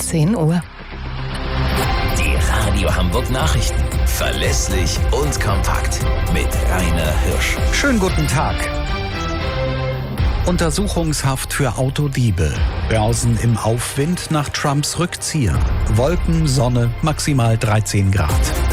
10 Uhr. Die Radio Hamburg Nachrichten. Verlässlich und kompakt. Mit Rainer Hirsch. Schönen guten Tag. Untersuchungshaft für Autodiebe. Börsen im Aufwind nach Trumps Rückzieher. Wolken, Sonne, maximal 13 Grad.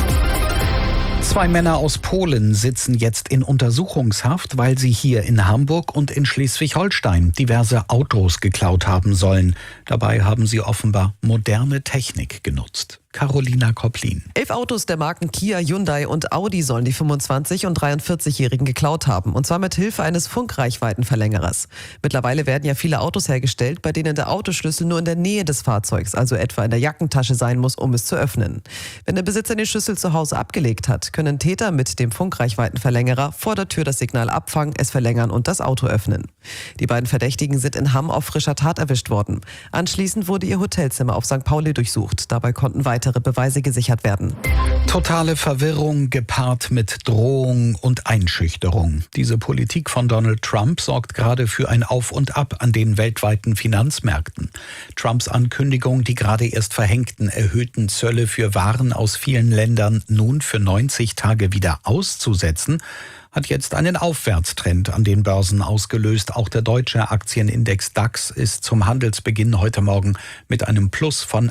2 Männer aus Polen sitzen jetzt in Untersuchungshaft, weil sie hier in Hamburg und in Schleswig-Holstein diverse Autos geklaut haben sollen. Dabei haben sie offenbar moderne Technik genutzt. Carolina Kopplin. 11 Autos der Marken Kia, Hyundai und Audi sollen die 25- und 43-Jährigen geklaut haben. Und zwar mit Hilfe eines Funkreichweitenverlängerers. Mittlerweile werden ja viele Autos hergestellt, bei denen der Autoschlüssel nur in der Nähe des Fahrzeugs, also etwa in der Jackentasche sein muss, um es zu öffnen. Wenn der Besitzer den Schlüssel zu Hause abgelegt hat, können Täter mit dem Funkreichweitenverlängerer vor der Tür das Signal abfangen, es verlängern und das Auto öffnen. Die beiden Verdächtigen sind in Hamm auf frischer Tat erwischt worden. Anschließend wurde ihr Hotelzimmer auf St. Pauli durchsucht. Dabei konnten weitere Beweise gesichert werden. Totale Verwirrung gepaart mit Drohung und Einschüchterung. Diese Politik von Donald Trump sorgt gerade für ein Auf und Ab an den weltweiten Finanzmärkten. Trumps Ankündigung, die gerade erst verhängten erhöhten Zölle für Waren aus vielen Ländern nun für 90 Tage wieder auszusetzen, hat jetzt einen Aufwärtstrend an den Börsen ausgelöst. Auch der deutsche Aktienindex DAX ist zum Handelsbeginn heute Morgen mit einem Plus von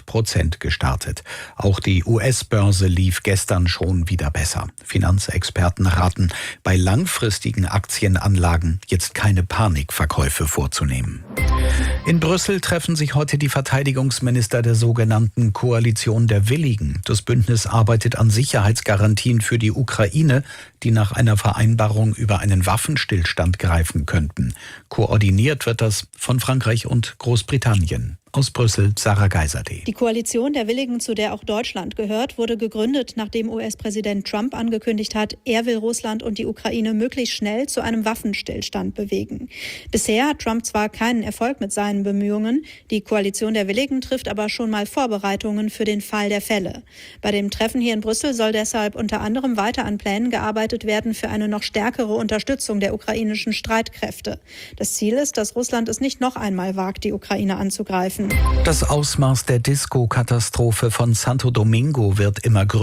8% gestartet. Auch die US-Börse lief gestern schon wieder besser. Finanzexperten raten, bei langfristigen Aktienanlagen jetzt keine Panikverkäufe vorzunehmen. In Brüssel treffen sich heute die Verteidigungsminister der sogenannten Koalition der Willigen. Das Bündnis arbeitet an Sicherheitsgarantien für die Ukraine, die nach einer Vereinbarung über einen Waffenstillstand greifen könnten. Koordiniert wird das von Frankreich und Großbritannien. Aus Brüssel, Sarah Geiserde. Die Koalition der Willigen, zu der auch Deutschland gehört, wurde gegründet, nachdem US-Präsident Trump angekündigt hat, er will Russland und die Ukraine möglichst schnell zu einem Waffenstillstand bewegen. Bisher hat Trump zwar keinen Erfolg mit seinen Bemühungen, die Koalition der Willigen trifft aber schon mal Vorbereitungen für den Fall der Fälle. Bei dem Treffen hier in Brüssel soll deshalb unter anderem weiter an Plänen gearbeitet werden für eine noch stärkere Unterstützung der ukrainischen Streitkräfte. Das Ziel ist, dass Russland es nicht noch einmal wagt, die Ukraine anzugreifen. Das Ausmaß der Disco-Katastrophe von Santo Domingo wird immer größer.